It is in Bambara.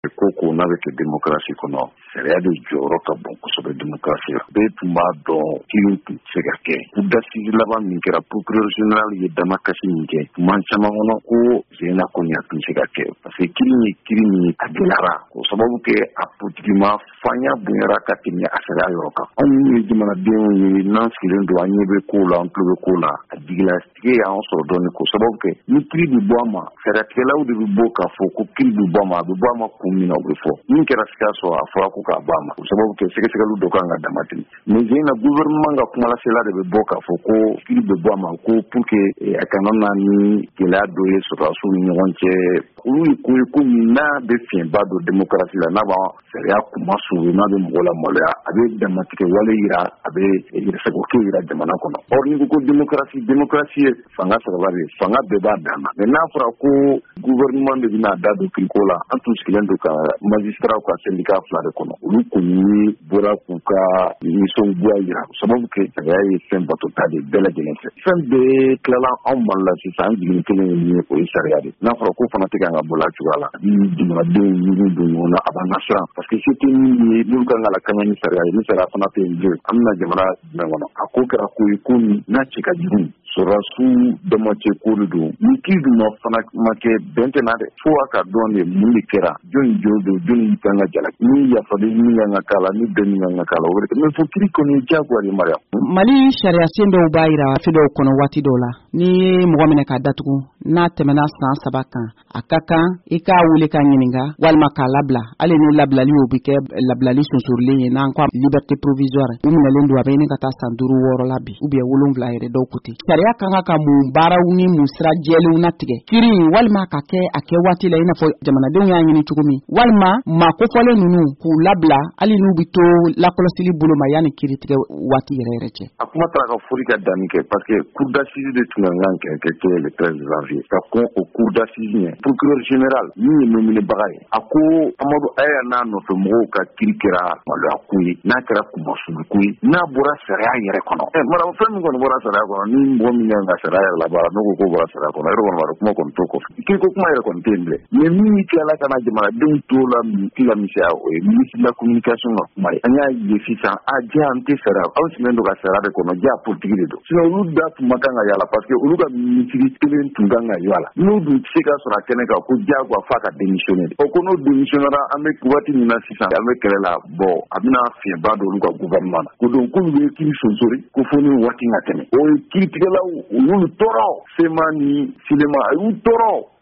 Koko n'a bɛ kɛ démocratie kɔnɔ sariya de jɔyɔrɔ ka bon kosɛbɛ démocratie la. Bɛɛ tun b'a dɔn kiiri tun tɛ se ka kɛ. Cour d'assises laban min kɛra procureur général ye damakasi min kɛ tuma caman kɔnɔ ko Zeyna Kone tun tɛ se ka kɛ parce que kiiri ye kiiri min a gɛlɛyara o sababu kɛ a politigima fanya bonyara ka tɛmɛ a sariya yɔrɔ kan. Anw ye jamanadenw ye n'an sigilen don an ɲɛ bɛ ko la an tulo bɛ ko la a jigilatigɛ y'an sɔrɔ dɔɔnin ko sababu kɛ ni kiiri bɛ bɔ a ma sariyatigɛlaw de bɛ bɔ k'a fɔ ko kiiri bɛ bɔ a ma a bɛ bɔ a ma kun min na o bɛ fɔ min kɛra Sikaso a fɔra ko k'a bɔ a ma o sababu kɛ sɛgɛsɛgɛliw dɔ kan ka damatɛmɛ mais Zeyna gouvernement ka kumalasela de bɛ bɔ k'a fɔ ko kiiri bɛ bɔ a ma ko pour que a kana na ni gɛlɛya dɔ ye sɔrɔdasiw ni ɲɔgɔn cɛ olu ye ko ye ko min n'a bɛ fiɲɛba don démocratie la n'a b'a sariya kuma suuru n'a bɛ mɔgɔ la maloya a bɛ damatigɛ wale yira a bɛ yɛrɛsɛgɛko yira jamana kɔnɔ or ni ko démocratie ye fanga saba de fanga bɛɛ b'a dan na mais n'a fɔra ko gouvernement de bɛna da don kiriko la an tun sigilen don ka magistrat ka syndicat fila de kɔnɔ olu kɔni bɔra k'u ka nisɔngoya yira sababu kɛ sariya ye fɛn batota de bɛɛ lajɛlen fɛ fɛn bɛɛ tilala anw Mali la sisan an jigin kelen ye min ye o ye sariya de n'a fɔra ko fana tɛ kan ka bɔla cogoya la ni jamanadenw ɲugu don ɲɔgɔn na a b'an ka siran parce que se tɛ min ye n'olu kan ka lakana ni sariya ye ni sariya fana tɛ yen bilen an bɛna jamana jumɛn kɔnɔ a ko kɛra ko ye ko min n'a cɛ ka jugu sɔrɔdasiw damacɛ ko de don ni kiiri dun fana ma kɛ bɛn tɛ na dɛ fo a ka dɔn de mun de kɛra jɔnni jo don jɔnni kan ka jalaki ni yafalen min kan ka k'a la ni bɛn min kan ka k'a la o de mais fo kiiri kɔni diyagoya de Mariam. Mali sariya sen dɔw b'a yira fi dɔw kɔnɔ waati dɔw la ni mɔgɔ minɛ k'a datugu n'a tɛmɛna san 3 kan a ka kan i k'a wele k'a ɲininka walima k'a labila hali ni labilali o bɛ kɛ labilali sonsorilen ye n'an ko liberté provisoire u minɛlen don a bɛ ɲini ka taa san 5 6 la bi ou bien 7 yɛrɛ dɔw kote sariya kan ka mun baaraw ni mun sira jɛlenw na tigɛ kiiri walima ka kɛ a kɛ waati la i n'a fɔ jamanadenw y'a ɲini cogo min walima maa kofɔlen ninnu k'u labila hali n'u bɛ to lakɔlɔsili bolo ma yanni kiiri tigɛ waati yɛrɛ cɛ. A kuma taara ka foli ka danni kɛ parce que cour d'assises de tun kan kɛ le 13 janvier ka kɔn o cour d'assises ɲɛ procureur général min ye nominé baga ye a ko Amadu Aya n'a nɔfɛ mɔgɔw ka kiiri kɛra maloya ko ye n'a kɛra kumasulu ko ye n'a bɔra sariya yɛrɛ kɔnɔ mara fɛn min kɔni bɔra sariya kɔnɔ ni mɔgɔ min kan ka sariya yɛrɛ labaara n'o ko bɔra sariya kɔnɔ yɛrɛ kɔni kuma kɔni to kɔfɛ kiiri ko kuma yɛrɛ kɔni tɛ yen bilen mais min tilala ka na jamanadenw to la la misɛnya o ye ministre de la communication ka kuma ye an y'a ye sisan a diya an tɛ sariya aw sigilen don ka sariya de kɔnɔ diya politique de don sinon olu da tun ma kan ka yala parce que olu ka ministre kelen tun kan ka yala n'u dun tɛ se ka sɔrɔ a kɛnɛ kan ko diyagoya f'a ka démissionner o ko n'o démissionnera an bɛ waati min na sisan an bɛ kɛlɛ la bon a bɛna fiɲɛba don olu ka gouvernement na ko donc k'olu bɛ kiiri sonsori ko fo ni waati ka tɛmɛ o ye kiiritigɛlaw u y'olu tɔɔrɔ Sema ni Silema a y'u tɔɔrɔ